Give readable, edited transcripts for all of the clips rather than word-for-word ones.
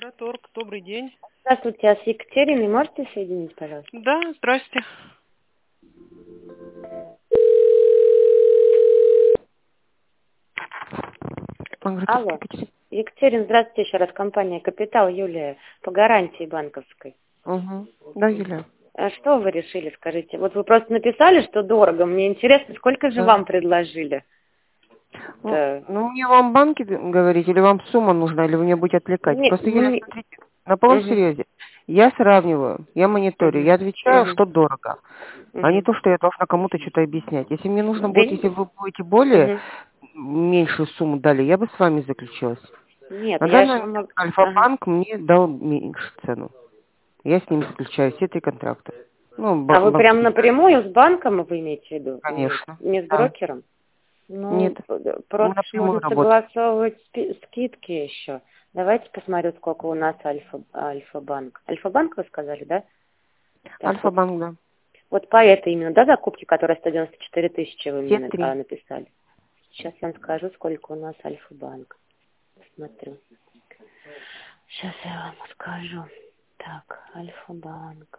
Торг, добрый день. Здравствуйте, а с Екатериной можете соединить, пожалуйста? Да, здрасте. Алло. Екатерина, здравствуйте еще раз. Компания «Капитал», Юлия, по гарантии банковской. Угу. Да, Юля. А что вы решили, скажите? Вот вы просто написали, что дорого. Мне интересно, сколько же Да. вам предложили? Ну, мне вам банки говорить, или вам сумма нужна, или вы меня будете отвлекать? Просто, Юля, смотрите, на полном серьезе. Я сравниваю, я мониторю, я отвечаю, что дорого, а не то, что я должна кому-то что-то объяснять. Если мне нужно будет, если вы будете более меньшую сумму дали, я бы с вами заключилась. Нет, На я данный же момент могу... Альфа-банк мне дал меньше цену. Я с ними заключаю все 3 контракта. Ну, А вы прям банки, напрямую с банком, вы имеете в виду? конечно. Не с Да. брокером? Ну, Нет, мы просто ж напрямую можно работаем. согласовывать скидки еще. давайте посмотрю, сколько у нас Альфа-банк. Альфа-банк вы сказали, да? Так, вот, Альфа-банк, да. вот по этой именно, да, закупке, которая 194 тысячи вы Все мне 3. написали. Сейчас я вам скажу, сколько у нас Альфа-банк. Смотрю. Сейчас я вам скажу. Так, Альфа-банк.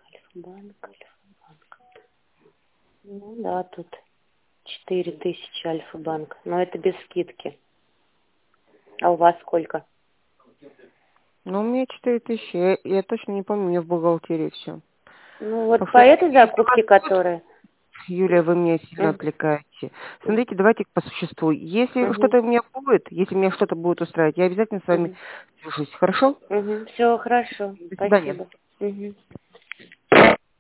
Ну да, тут 4000 Альфа-банк. Но это без скидки. А у вас сколько? Ну, у меня 4000. Я точно не помню, у меня в бухгалтерии все. Ну вот по этой закупке, которая... Юлия, вы меня сильно отвлекаете. Смотрите, давайте по существу. Если что-то у меня будет, если меня что-то будет устраивать, я обязательно с вами свяжусь. Хорошо? Все хорошо. До свидания. Спасибо.